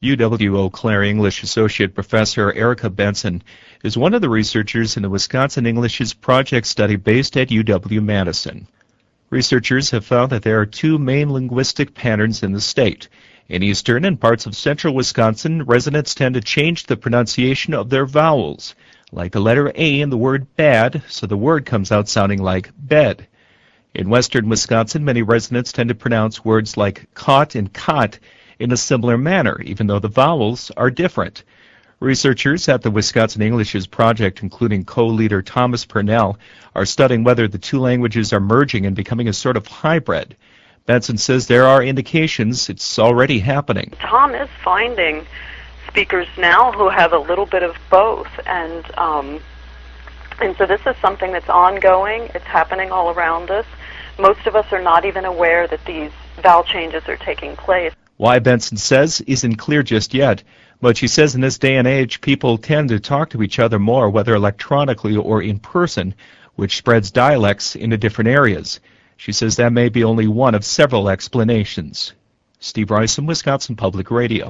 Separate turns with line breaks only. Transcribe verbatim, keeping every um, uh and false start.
U W Eau Claire English Associate Professor Erica Benson is one of the researchers in the Wisconsin Englishes Project study based at U W-Madison. Researchers have found that there are two main linguistic patterns in the state. In eastern and parts of central Wisconsin, residents tend to change the pronunciation of their vowels, like the letter A in the word bad, so the word comes out sounding like bed. In western Wisconsin, many residents tend to pronounce words like caught and cot in a similar manner, even though the vowels are different. Researchers at the Wisconsin Englishes Project, including co-leader Thomas Purnell, are studying whether the two languages are merging and becoming a sort of hybrid. Benson says there are indications it's already happening.
Tom is finding speakers now who have a little bit of both, and um, and so this is something that's ongoing. It's happening all around us. Most of us are not even aware that these vowel changes are taking place.
Why, Benson says, isn't clear just yet, but she says in this day and age, people tend to talk to each other more, whether electronically or in person, which spreads dialects into different areas. She says that may be only one of several explanations. Steve Rice, Wisconsin Public Radio.